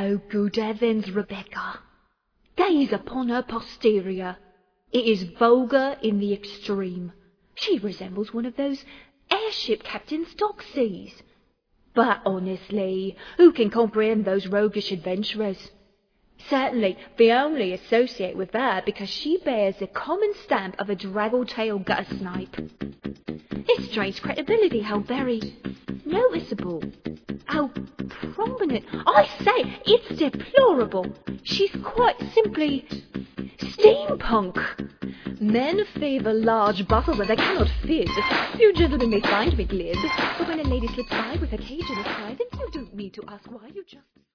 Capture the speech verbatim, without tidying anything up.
Oh, good heavens, Rebecca. Gaze upon her posterior. It is vulgar in the extreme. She resembles one of those airship captains Doxies. But honestly, who can comprehend those roguish adventurers? Certainly, we only associate with her because she bears the common stamp of a draggle-tailed gutter-snipe. It strains credibility, how very noticeable, how prominent. I say, it's deplorable. She's quite simply steampunk. Men favour large bustle where they cannot fizz. You gentlemen may find me glib, but when a lady slips by with her cage in her thigh, then you don't need to ask why, you just...